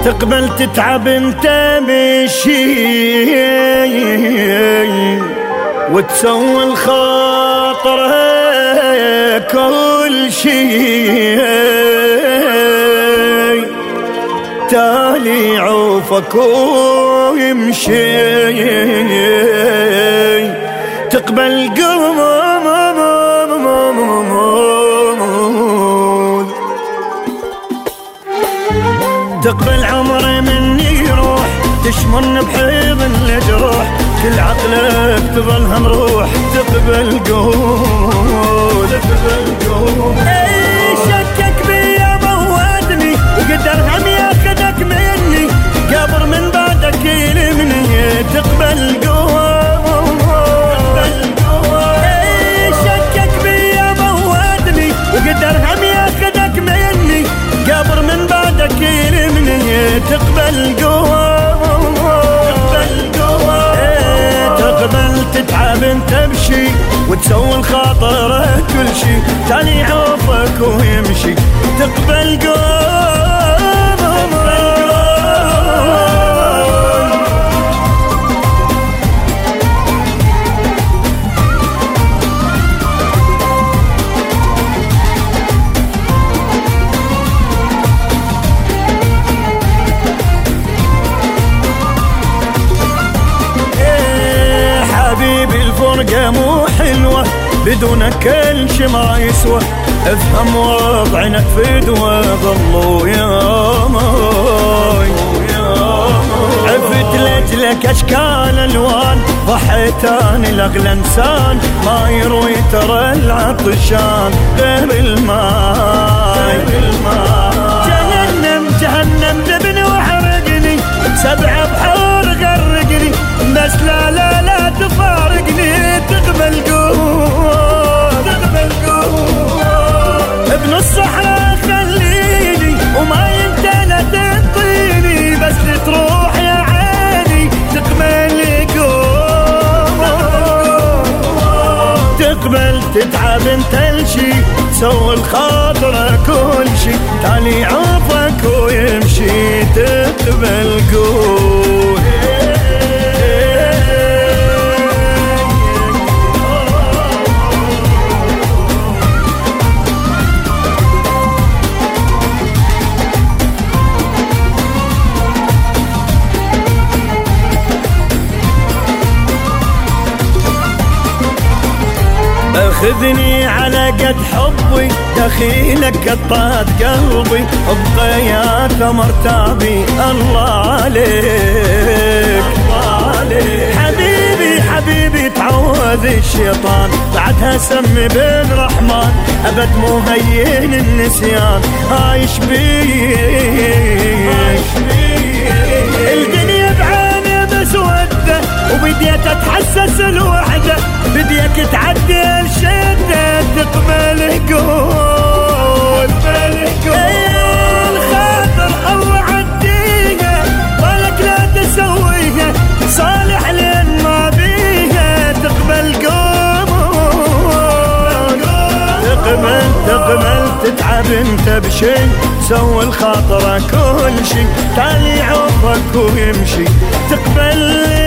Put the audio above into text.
تقبل تتعب انت بشي وتسوي الخاطر كل شي، تالي عوفك ويمشي. تقبل تقبل عمري مني يروح، تشمرني بحيض الجروح، كل عقلك تظلها مروح. تقبل قول اي شكك بيا موتني، وقدر هم ياخذك مني قبر من بعدك يلمني. تقبل قول اي شكك بيا موتني، وقدر هم ياخذك مني قبر من بعدك يلمني. تقبل تقبل تتعب انت بشي وتسوي الخاطر كل شي، تاني عوفك ويمشي. تقبل الفرقة مو حلوة بدونك كل شي ما يسوى. افهم وضعنا في دوا ظلوا يا ماي، عفت لاجلك اشكال الوان، ضحيت اني لاغلى انسان ما يروي ترى العطشان غير الماي. جهنم جهنم ذبني وحرقني، 7 بحور غرقني، بس لا لا لا تفارقني. تقبل قول ابن الصحراء خليني، وما انت لا تنطيني، بس تروح يا عيني. تقبل قول تقبل تتعب انت الشي، سوي الخاطر كل شي، تالي عوفك ويمشي. تقبل قول اخذني على قد حبي، دخيلك قطعت قلبي، ابقى يا ثمر تعبي. الله عليك حبيبي حبيبي، تعوذ الشيطان بعدها سمي بن رحمن، ابد مو هين النسيان عايش بيك. الدنيا بعيني مسودة وبديت اتحسس الوحدة، بديك تعدي الشدة. تقبل قول الخاطر الله عديها، بالك لا تسويها، صالح لين ما بيها. تقبل تقبل تتعب انت بشي، سوي الخاطر كل شي، تالي عوفك ويمشي. تقبل